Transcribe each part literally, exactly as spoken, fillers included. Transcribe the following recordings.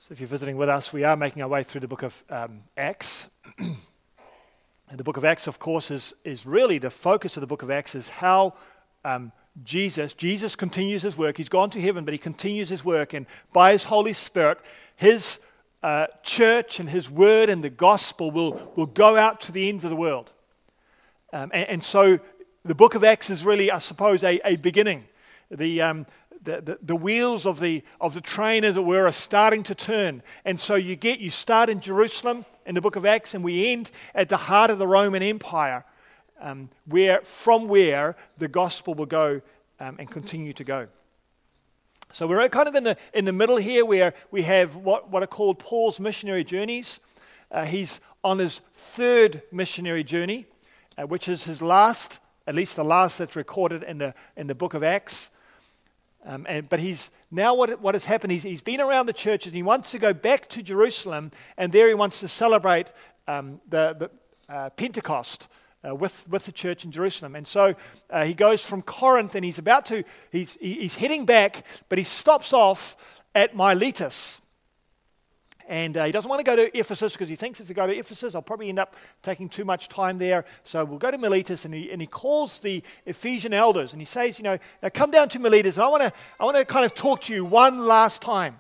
So if you're visiting with us, we are making our way through the book of um, Acts. And the book of Acts, of course, is, is really the focus of the book of Acts is how um, Jesus, Jesus continues his work. He's gone to heaven, but he continues his work. And by his Holy Spirit, his uh, church and his word and the gospel will, will go out to the ends of the world. Um, and, and so the book of Acts is really, I suppose, a, a beginning. The... Um, The, the, the wheels of the of the train, as it were, are starting to turn. And so you get, you start in Jerusalem in the book of Acts, and we end at the heart of the Roman Empire, um, where from where the gospel will go um, and continue to go. So we're kind of in the in the middle here, where we have what, what are called Paul's missionary journeys. Uh, he's on his third missionary journey, uh, which is his last, at least the last that's recorded in the in the book of Acts. Um, and, but he's now what what has happened. He's, he's been around the churches, and he wants to go back to Jerusalem, and there he wants to celebrate um, the, the uh, Pentecost uh, with with the church in Jerusalem. And so uh, he goes from Corinth, and he's about to he's he's heading back, but he stops off at Miletus. And uh, he doesn't want to go to Ephesus because he thinks if we go to Ephesus, I'll probably end up taking too much time there. So we'll go to Miletus, and he, and he calls the Ephesian elders, and he says, you know, now come down to Miletus, and I want to I want to kind of talk to you one last time.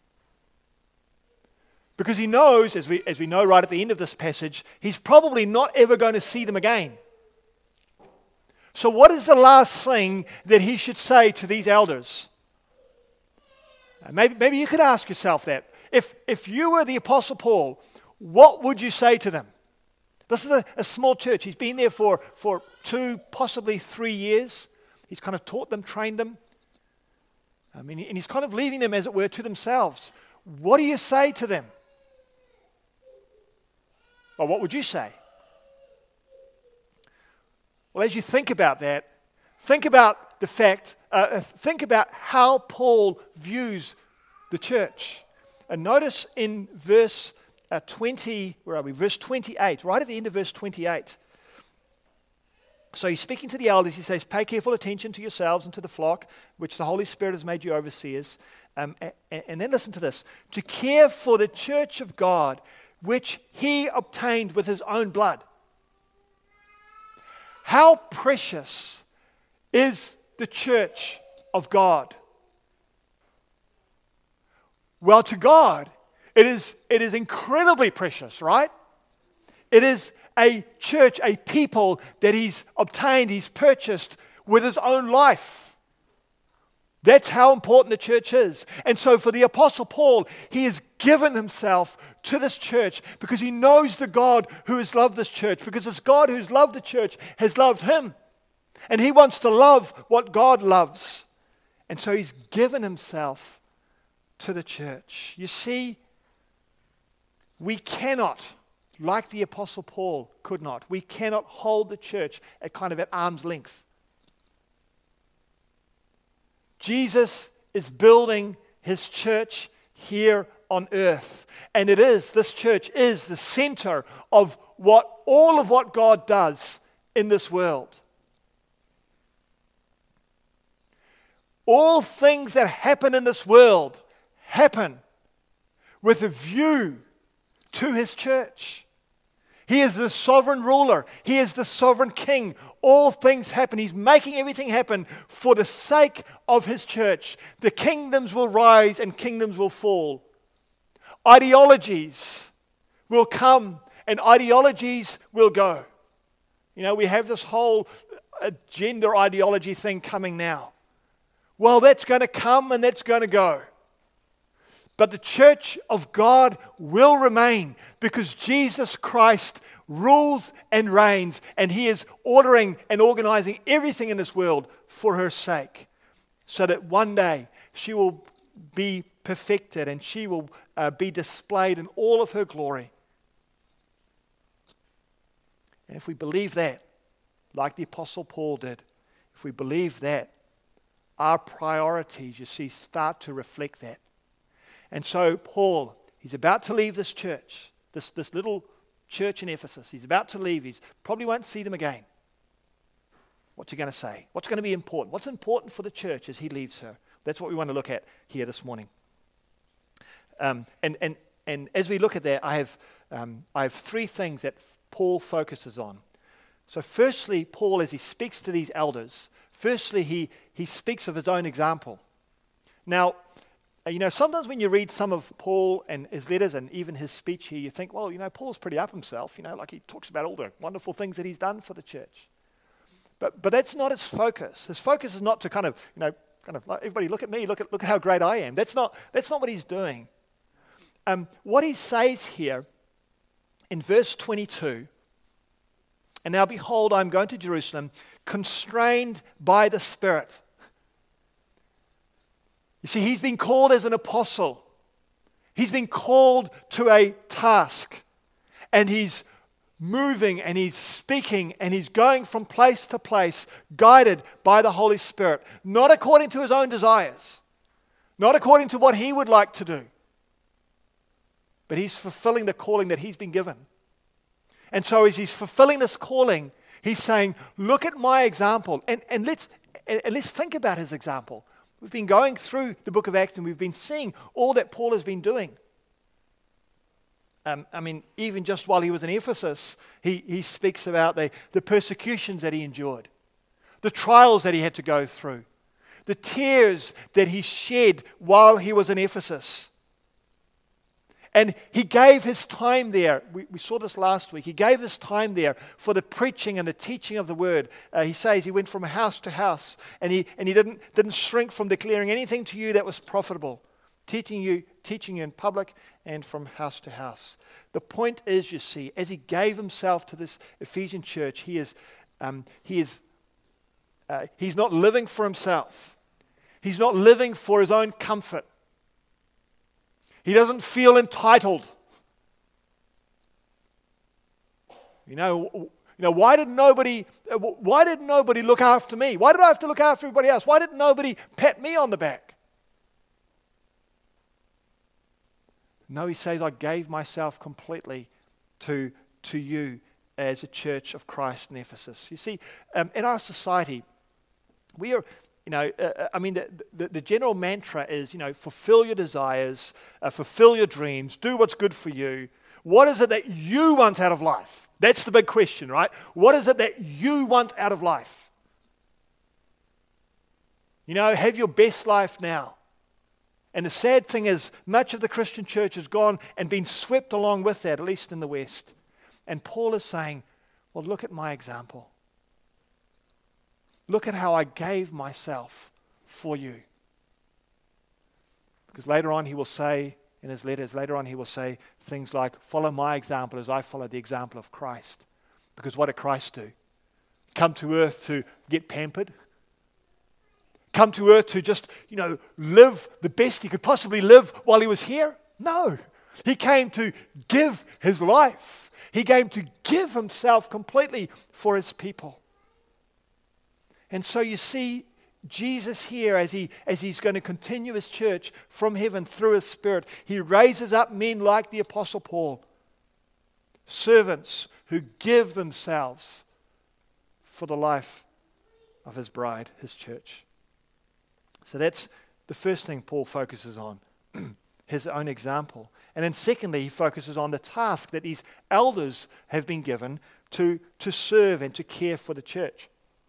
Because he knows, as we as we know right at the end of this passage, he's probably not ever going to see them again. So what is the last thing that he should say to these elders? Uh, maybe maybe you could ask yourself that. If if you were the Apostle Paul, what would you say to them? This is a, a small church. He's been there for, for two, possibly three years. He's kind of taught them, trained them. I mean, and he's kind of leaving them, as it were, to themselves. What do you say to them? Well, what would you say? Well, as you think about that, think about the fact, uh, think about how Paul views the church. And notice in verse uh, twenty, where are we? Verse twenty-eight, right at the end of verse twenty-eight. So he's speaking to the elders. He says, pay careful attention to yourselves and to the flock, which the Holy Spirit has made you overseers. Um, and, and then listen to this. To care for the church of God, which he obtained with his own blood. How precious is the church of God? Well, to God, it is, it is incredibly precious, right? It is a church, a people that he's obtained, he's purchased with his own life. That's how important the church is. And so for the Apostle Paul, he has given himself to this church because he knows the God who has loved this church, because this God who's loved the church has loved him. And he wants to love what God loves. And so he's given himself to the church. You see, we cannot, like the Apostle Paul could not, we cannot hold the church at kind of at arm's length. Jesus is building his church here on earth. And it is, this church is the center of what all of what God does in this world. All things that happen in this world happen with a view to his church. He is the sovereign ruler. He is the sovereign king. All things happen. He's making everything happen for the sake of his church. The kingdoms will rise and kingdoms will fall. Ideologies will come and ideologies will go. You know, we have this whole gender ideology thing coming now. Well, that's going to come and that's going to go. But the church of God will remain because Jesus Christ rules and reigns, and he is ordering and organizing everything in this world for her sake, so that one day she will be perfected and she will uh, be displayed in all of her glory. And if we believe that, like the Apostle Paul did, if we believe that, our priorities, you see, start to reflect that. And so Paul, he's about to leave this church, this, this little church in Ephesus. He's about to leave. He probably won't see them again. What's he going to say? What's going to be important? What's important for the church as he leaves her? That's what we want to look at here this morning. Um, and, and, and as we look at that, I have, um, I have three things that Paul focuses on. So firstly, Paul, as he speaks to these elders, firstly, he, he speaks of his own example. Now, you know, sometimes when you read some of Paul and his letters and even his speech here, you think, well, you know, Paul's pretty up himself, you know, like he talks about all the wonderful things that he's done for the church. But but that's not his focus. His focus is not to kind of, you know, kind of like, everybody look at me, look at look at how great I am. That's not that's not what he's doing. Um, what he says here in verse twenty-two, and now behold, I'm going to Jerusalem, constrained by the Spirit. You see, he's been called as an apostle. He's been called to a task. And he's moving and he's speaking and he's going from place to place, guided by the Holy Spirit. Not according to his own desires. Not according to what he would like to do. But he's fulfilling the calling that he's been given. And so as he's fulfilling this calling, he's saying, look at my example. And, and, let's, and let's think about his example. We've been going through the book of Acts and we've been seeing all that Paul has been doing. Um, I mean, even just while he was in Ephesus, he, he speaks about the, the persecutions that he endured, the trials that he had to go through, the tears that he shed while he was in Ephesus. And he gave his time there. We, we saw this last week. He gave his time there for the preaching and the teaching of the word. Uh, he says he went from house to house, and he and he didn't didn't shrink from declaring anything to you that was profitable, teaching you teaching you in public and from house to house. The point is, you see, as he gave himself to this Ephesian church, he is um, he is uh, he's not living for himself. He's not living for his own comfort. He doesn't feel entitled. You know, you know, why did nobody why did nobody look after me? Why did I have to look after everybody else? Why did nobody pat me on the back? No, he says, I gave myself completely to, to you as a church of Christ in Ephesus. You see, um, in our society, we are You know, uh, I mean, the, the, the general mantra is, you know, fulfill your desires, uh, fulfill your dreams, do what's good for you. What is it that you want out of life? That's the big question, right? What is it that you want out of life? You know, have your best life now. And the sad thing is, much of the Christian church has gone and been swept along with that, at least in the West. And Paul is saying, well, look at my example. Look at how I gave myself for you. Because later on he will say, in his letters, later on he will say things like, follow my example as I follow the example of Christ. Because what did Christ do? Come to earth to get pampered? Come to earth to just, you know, live the best he could possibly live while he was here? No. He came to give his life. He came to give himself completely for his people. And so you see Jesus here as he as he's going to continue his church from heaven through his Spirit. He raises up men like the Apostle Paul, servants who give themselves for the life of his bride, his church. So that's the first thing Paul focuses on, his own example. And then secondly, he focuses on the task that these elders have been given to, to serve and to care for the church.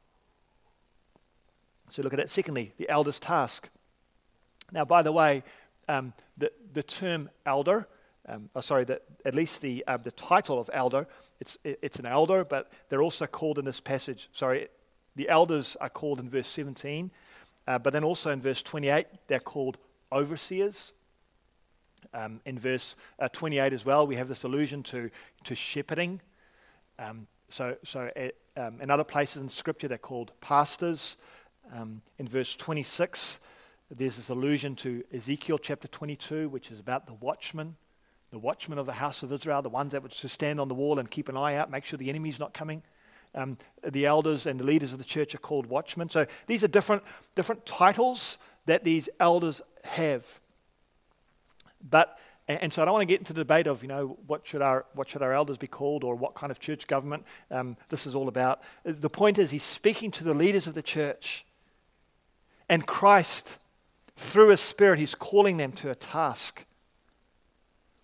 So look at that. Secondly, the elder's task. Now, by the way, um, the the term elder, um, oh, sorry, the, at least the uh, the title of elder, it's it, it's an elder, but they're also called in this passage. Sorry, the elders are called in verse seventeen, uh, but then also in verse twenty-eight, they're called overseers. Um, in verse uh, twenty-eight as well, we have this allusion to to shepherding. Um, so so uh, um, in other places in Scripture, they're called pastors. Um, in verse twenty-six, there's this allusion to Ezekiel chapter twenty-two, which is about the watchmen, the watchmen of the house of Israel, the ones that would stand on the wall and keep an eye out, make sure the enemy's not coming. Um, the elders and the leaders of the church are called watchmen. So these are different, different titles that these elders have. But and so I don't want to get into the debate of, you know, what should our what should our elders be called or what kind of church government um, this is all about. The point is he's speaking to the leaders of the church. And Christ, through his Spirit, he's calling them to a task.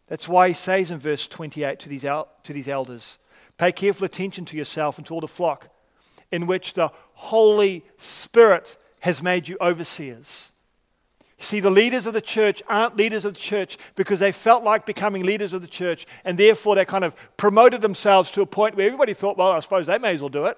That's why he says in verse twenty-eight to these, el- to these elders, pay careful attention to yourself and to all the flock in which the Holy Spirit has made you overseers. You see, the leaders of the church aren't leaders of the church because they felt like becoming leaders of the church, and therefore they kind of promoted themselves to a point where everybody thought, well, I suppose they may as well do it.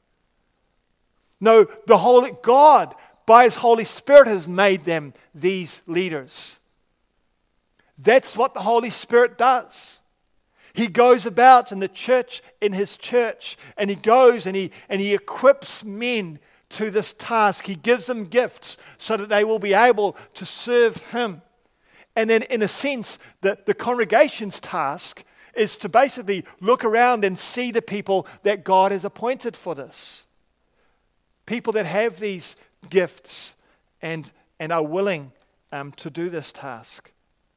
No, the Holy God, by His Holy Spirit, has made them these leaders. That's what the Holy Spirit does. He goes about in the church, in His church, and He goes and He and He equips men to this task. He gives them gifts so that they will be able to serve Him. And then in a sense, the, the congregation's task is to basically look around and see the people that God has appointed for this. People that have these gifts and, and are willing um, to do this task.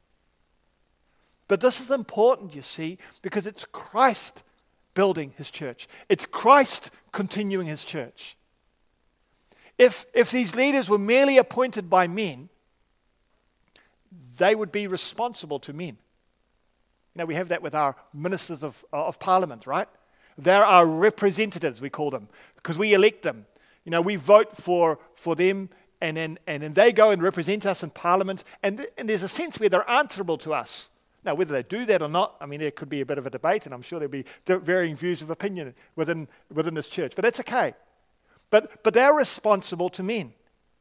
But this is important, you see, because it's Christ building His church. It's Christ continuing His church. If, if these leaders were merely appointed by men, they would be responsible to men. You know, we have that with our ministers of, of parliament, right? They're our representatives, we call them, because we elect them. You know, we vote for, for them, and then, and then they go and represent us in parliament, and, th- and there's a sense where they're answerable to us. Now, whether they do that or not, I mean, there could be a bit of a debate, and I'm sure there'll be varying views of opinion within, within this church, but that's okay. But, but they're responsible to men.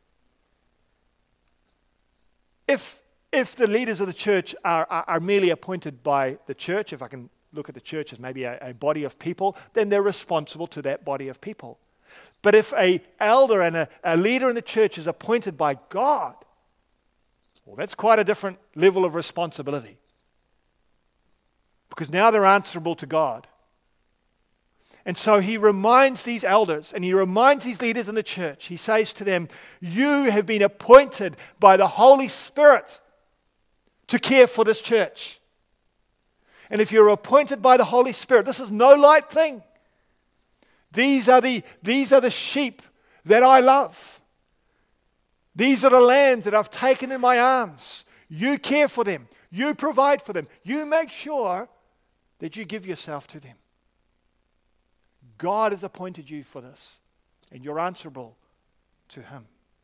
If, if the leaders of the church are, are, are merely appointed by the church, if I can look at the church as maybe a, a body of people, then they're responsible to that body of people. But if an elder and a, a leader in the church is appointed by God, well, that's quite a different level of responsibility. Because now they're answerable to God. And so he reminds these elders and he reminds these leaders in the church. He says to them, you have been appointed by the Holy Spirit to care for this church. And if you're appointed by the Holy Spirit, this is no light thing. These are the, these are the sheep that I love. These are the lambs that I've taken in my arms. You care for them. You provide for them. You make sure that you give yourself to them. God has appointed you for this, and you're answerable to Him.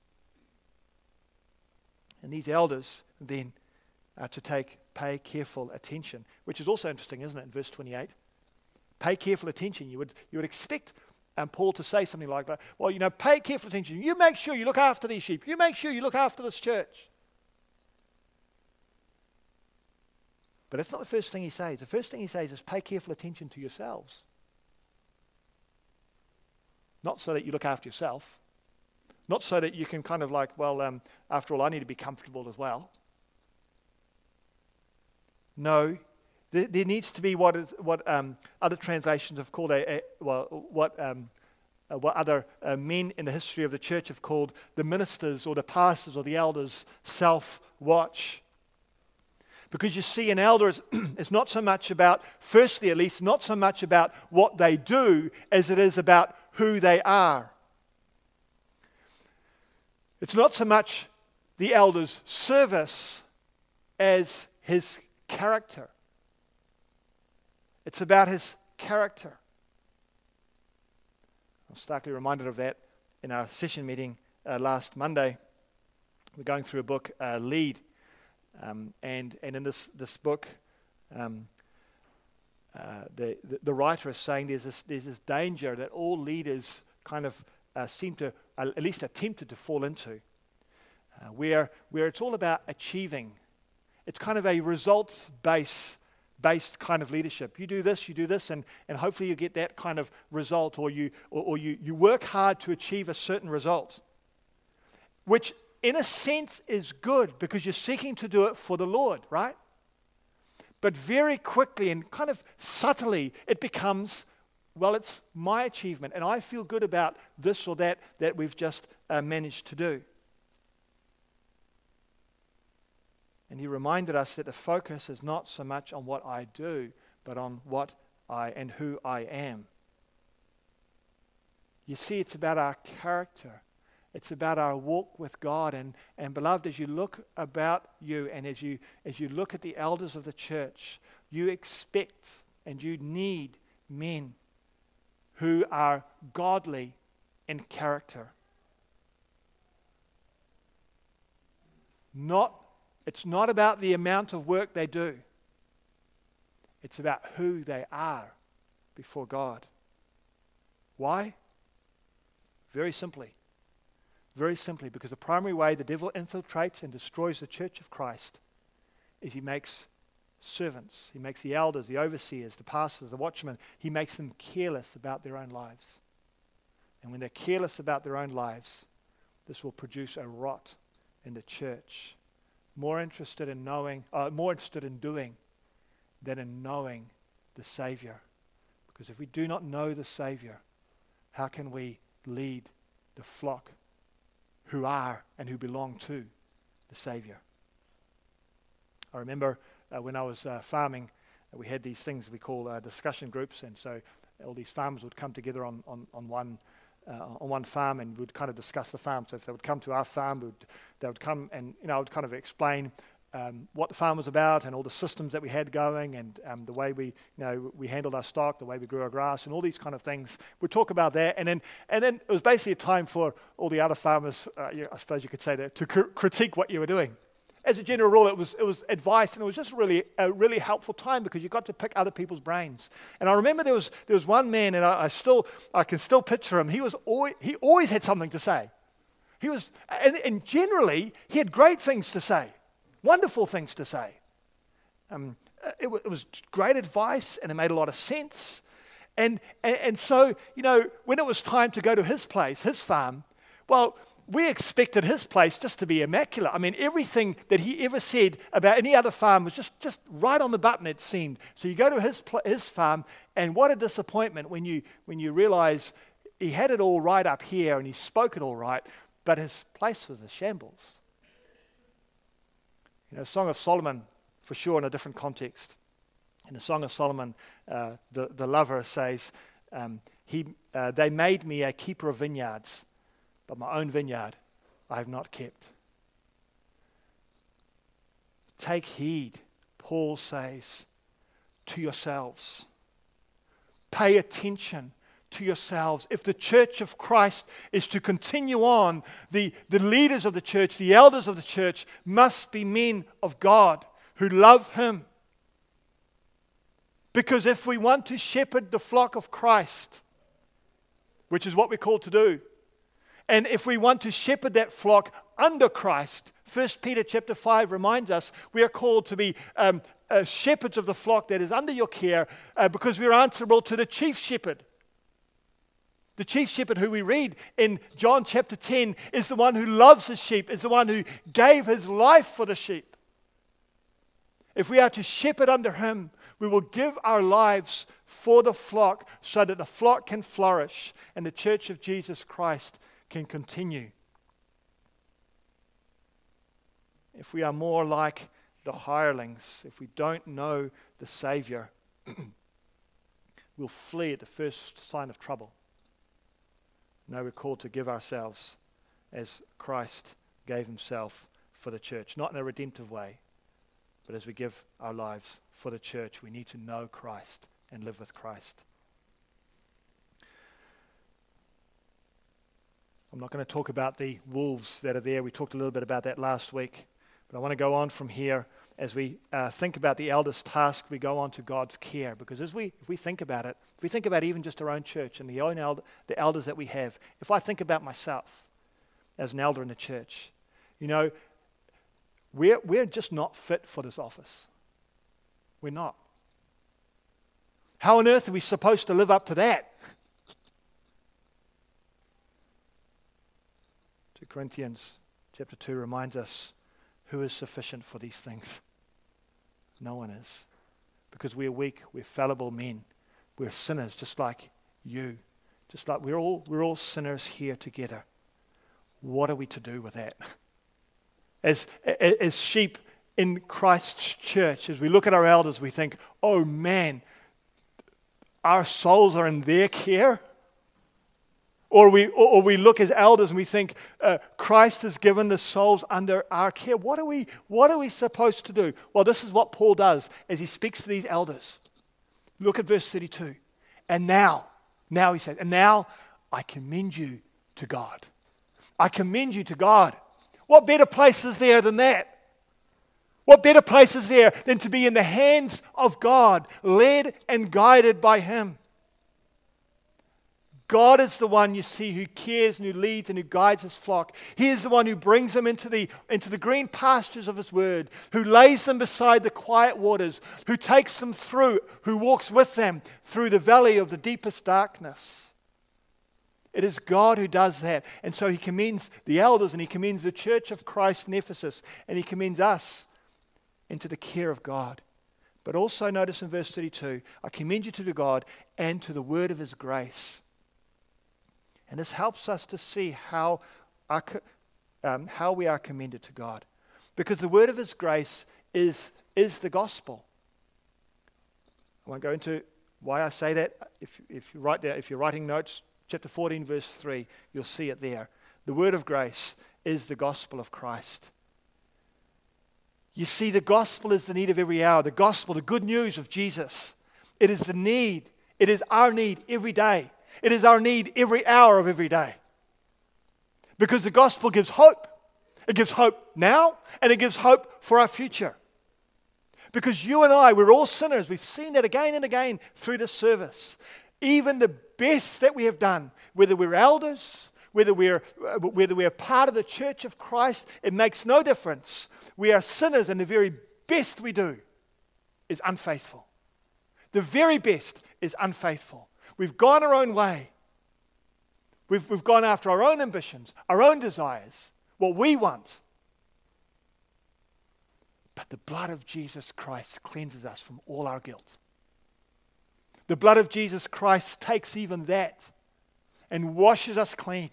And these elders then are to take, pay careful attention, which is also interesting, isn't it, in verse twenty-eight? Pay careful attention. You would, you would expect um, Paul to say something like that. Well, you know, pay careful attention. You make sure you look after these sheep. You make sure you look after this church. But that's not the first thing he says. The first thing he says is pay careful attention to yourselves. Not so that you look after yourself. Not so that you can kind of like, well, um, after all, I need to be comfortable as well. No, there, there needs to be what is what um, other translations have called a, a well, what um, uh, what other uh, men in the history of the church have called the ministers or the pastors or the elders self-watch. Because you see, an elder is, is not so much about, firstly at least, not so much about what they do as it is about who they are. It's not so much the elder's service as his character. It's about his character. I was starkly reminded of that in our session meeting uh, last Monday. We're going through a book, uh, Lead. Um, and, and in this, this book, um, uh, the, the, the writer is saying there's this, there's this danger that all leaders kind of uh, seem to, uh, at least attempted to fall into, uh, where, where it's all about achieving. It's kind of a results-based based kind of leadership. You do this, you do this, and, and hopefully you get that kind of result, or you or, or you, you work hard to achieve a certain result, which in a sense is good because you're seeking to do it for the Lord, right? But very quickly and kind of subtly, it becomes, well, it's my achievement, and I feel good about this or that that we've just uh, managed to do. And he reminded us that the focus is not so much on what I do, but on what I and who I am. You see, it's about our character. It's about our walk with God. And, and beloved, as you look about you and as you as you look at the elders of the church, you expect and you need men who are godly in character. Not, it's not about the amount of work they do. It's about who they are before God. Why? Very simply. Very simply, because the primary way the devil infiltrates and destroys the church of Christ is he makes servants, he makes the elders, the overseers, the pastors, the watchmen, he makes them careless about their own lives. And when they're careless about their own lives, this will produce a rot in the church. More interested in knowing, uh, more interested in doing than in knowing the Savior. Because if we do not know the Savior, how can we lead the flock who are and who belong to the Savior? I remember uh, when I was uh, farming, uh, we had these things we call uh, discussion groups, and so all these farmers would come together on, on, on one uh, on one farm, and we'd kind of discuss the farm. So if they would come to our farm, we'd, they would come and you know I would kind of explain Um, what the farm was about and all the systems that we had going and um, the way we, you know, we handled our stock, the way we grew our grass and all these kind of things. We'd talk about that, and then and then it was basically a time for all the other farmers, uh, you, I suppose you could say that, to cr- critique what you were doing. As a general rule, it was it was advice, and it was just really a really helpful time because you got to pick other people's brains. And I remember there was there was one man, and I, I still I can still picture him. He was always, he always had something to say. He was, and, and generally he had great things to say. Wonderful things to say. Um, it, w- it was great advice, and it made a lot of sense. And, and and so, you know, when it was time to go to his place, his farm, well, we expected his place just to be immaculate. I mean, everything that he ever said about any other farm was just, just right on the button, it seemed. So you go to his pl- his farm, and what a disappointment when you when you realize he had it all right up here, and he spoke it all right, but his place was a shambles. You know, Song of Solomon, for sure, in a different context. In the Song of Solomon, uh, the, the lover says, um, he, uh, they made me a keeper of vineyards, but my own vineyard I have not kept. Take heed, Paul says, to yourselves. Pay attention to yourselves. If the church of Christ is to continue on, the, the leaders of the church, the elders of the church, must be men of God who love Him. Because if we want to shepherd the flock of Christ, which is what we're called to do, and if we want to shepherd that flock under Christ, First Peter chapter five reminds us we are called to be um, uh, shepherds of the flock that is under your care uh, because we're answerable to the chief shepherd. The chief shepherd who we read in John chapter ten is the one who loves his sheep, is the one who gave his life for the sheep. If we are to shepherd under him, we will give our lives for the flock so that the flock can flourish and the church of Jesus Christ can continue. If we are more like the hirelings, if we don't know the Savior, we'll flee at the first sign of trouble. No, we're called to give ourselves as Christ gave himself for the church. Not in a redemptive way, but as we give our lives for the church, we need to know Christ and live with Christ. I'm not going to talk about the wolves that are there. We talked a little bit about that last week. But I want to go on from here as we uh, think about the elders' task. We go on to God's care, because as we, if we think about it, if we think about even just our own church and the own elder, the elders that we have, if I think about myself as an elder in the church, you know, we're we're just not fit for this office. We're not. How on earth are we supposed to live up to that? Second Corinthians chapter two reminds us, who is sufficient for these things? No one is. Because we're weak, we're fallible men. We're sinners just like you. Just like we're all we're all sinners here together. What are we to do with that? As, as sheep in Christ's church, as we look at our elders, we think, oh man, our souls are in their care? Or we, or, or we look as elders and we think uh, Christ has given the souls under our care. What are we, what are we supposed to do? Well, this is what Paul does as he speaks to these elders. Look at verse thirty-two. And now, now he says, and now I commend you to God. I commend you to God. What better place is there than that? What better place is there than to be in the hands of God, led and guided by Him? God is the one, you see, who cares and who leads and who guides His flock. He is the one who brings them into the, into the green pastures of His word, who lays them beside the quiet waters, who takes them through, who walks with them through the valley of the deepest darkness. It is God who does that. And so He commends the elders and He commends the church of Christ in Ephesus, and He commends us into the care of God. But also notice in verse thirty-two, I commend you to the God and to the word of His grace. And this helps us to see how, our, um, how we are commended to God. Because the word of His grace is, is the gospel. I won't go into why I say that. If, if, you write down, if you're writing notes, chapter fourteen, verse three, you'll see it there. The word of grace is the gospel of Christ. You see, the gospel is the need of every hour. The gospel, the good news of Jesus. It is the need. It is our need every day. It is our need every hour of every day. Because the gospel gives hope. It gives hope now, and it gives hope for our future. Because you and I, we're all sinners. We've seen that again and again through this service. Even the best that we have done, whether we're elders, whether we're, whether we're part of the church of Christ, it makes no difference. We are sinners, and the very best we do is unfaithful. The very best is unfaithful. We've gone our own way. We've, we've gone after our own ambitions, our own desires, what we want. But the blood of Jesus Christ cleanses us from all our guilt. The blood of Jesus Christ takes even that and washes us clean.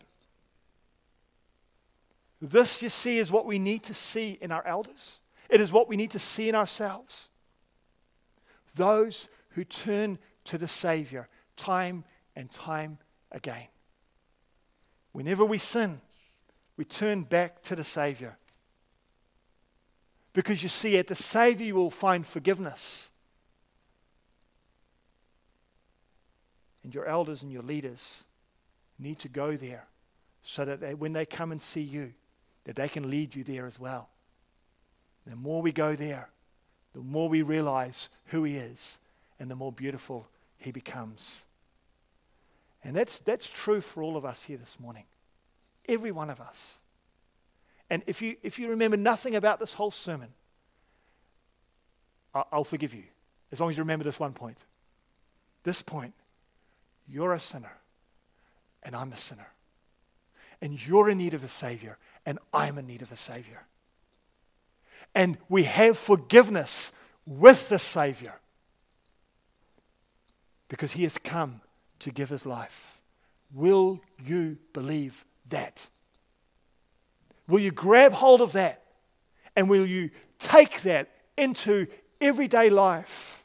This, you see, is what we need to see in our elders. It is what we need to see in ourselves. Those who turn to the Savior time and time again. Whenever we sin, we turn back to the Savior. Because you see, at the Savior you will find forgiveness. And your elders and your leaders need to go there so that they, when they come and see you, that they can lead you there as well. The more we go there, the more we realize who He is and the more beautiful He becomes. And that's, that's true for all of us here this morning. Every one of us. And if you, if you remember nothing about this whole sermon, I'll, I'll forgive you, as long as you remember this one point. This point, you're a sinner, and I'm a sinner. And you're in need of a Savior, and I'm in need of a Savior. And we have forgiveness with the Savior, because He has come to give His life. Will you believe that? Will you grab hold of that? And will you take that into everyday life?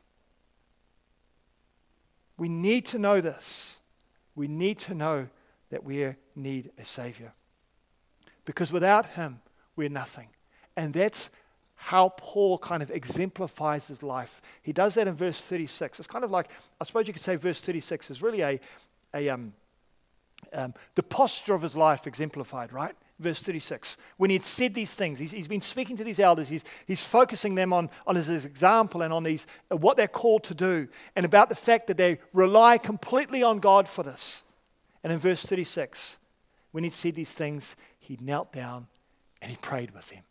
We need to know this. We need to know that we need a Savior. Because without Him, we're nothing. And that's how Paul kind of exemplifies his life. He does that in verse thirty-six. It's kind of like, I suppose you could say verse thirty-six is really a, a um, um, the posture of his life exemplified, right? Verse thirty-six. When he had said these things, he's, he's been speaking to these elders, he's, he's focusing them on, on his, his example and on these uh, what they're called to do, and about the fact that they rely completely on God for this. And in verse thirty-six, when he'd said these things, he knelt down and he prayed with them.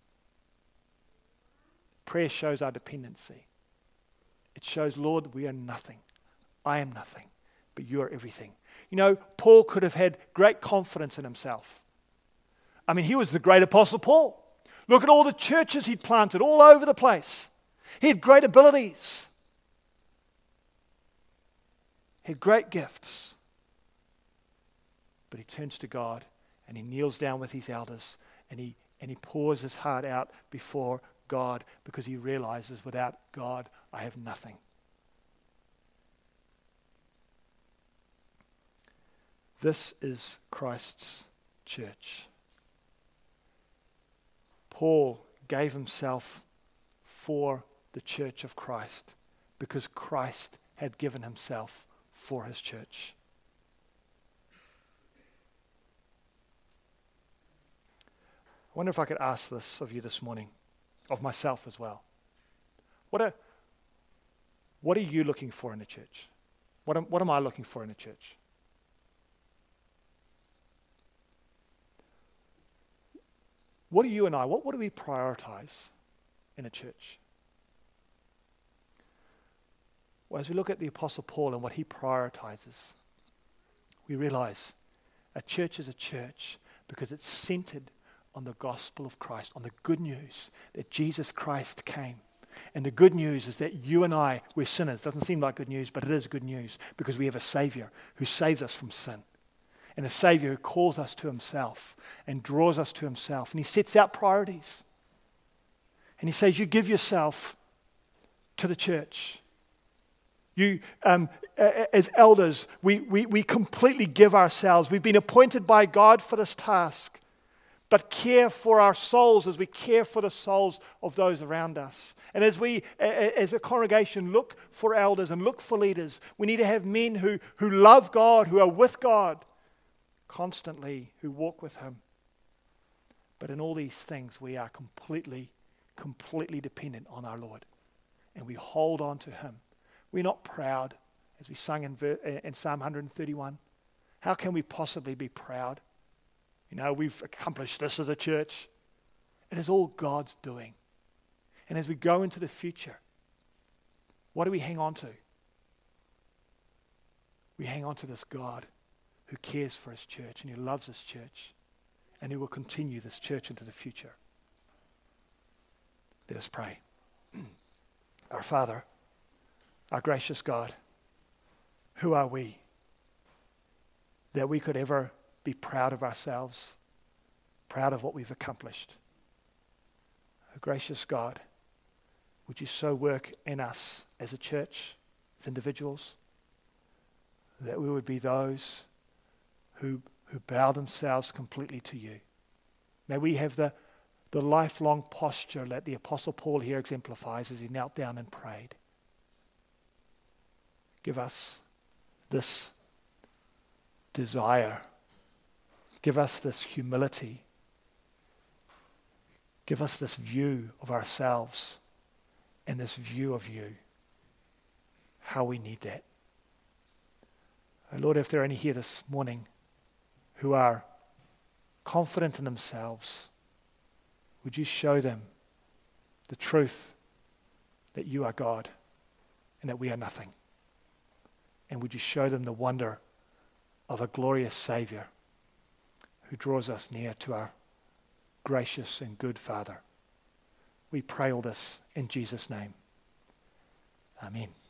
Prayer shows our dependency. It shows, Lord, we are nothing. I am nothing, but you are everything. You know, Paul could have had great confidence in himself. I mean, he was the great Apostle Paul. Look at all the churches he'd planted all over the place. He had great abilities. He had great gifts. But he turns to God and he kneels down with his elders and he, and he pours his heart out before God, because he realizes, without God, I have nothing. This is Christ's church. Paul gave himself for the church of Christ because Christ had given himself for his church. I wonder if I could ask this of you this morning, of myself as well. What are, what are you looking for in a church? What am, what am I looking for in a church? What do you and I, what, what do we prioritize in a church? Well, as we look at the Apostle Paul and what he prioritizes, we realize a church is a church because it's centered on the gospel of Christ, on the good news that Jesus Christ came. And the good news is that you and I, we're sinners. Doesn't seem like good news, but it is good news because we have a Savior who saves us from sin. And a Savior who calls us to himself and draws us to himself. And he sets out priorities. And he says, you give yourself to the church. You, um, as elders, we, we, we completely give ourselves. We've been appointed by God for this task. But care for our souls as we care for the souls of those around us. And as we, as a congregation, look for elders and look for leaders, we need to have men who, who love God, who are with God constantly, who walk with him. But in all these things, we are completely, completely dependent on our Lord. And we hold on to him. We're not proud, as we sung in, in Psalm one thirty-one. How can we possibly be proud? You know, we've accomplished this as a church. It is all God's doing. And as we go into the future, what do we hang on to? We hang on to this God who cares for his church and who loves his church and who will continue this church into the future. Let us pray. Our Father, our gracious God, who are we that we could ever be proud of ourselves, proud of what we've accomplished? Oh, gracious God, would you so work in us as a church, as individuals, that we would be those who, who bow themselves completely to you. May we have the, the lifelong posture that the Apostle Paul here exemplifies as he knelt down and prayed. Give us this desire. Give us this humility. Give us this view of ourselves and this view of you. How we need that. Oh Lord, if there are any here this morning who are confident in themselves, would you show them the truth that you are God and that we are nothing? And would you show them the wonder of a glorious Savior who draws us near to our gracious and good Father? We pray all this in Jesus' name. Amen.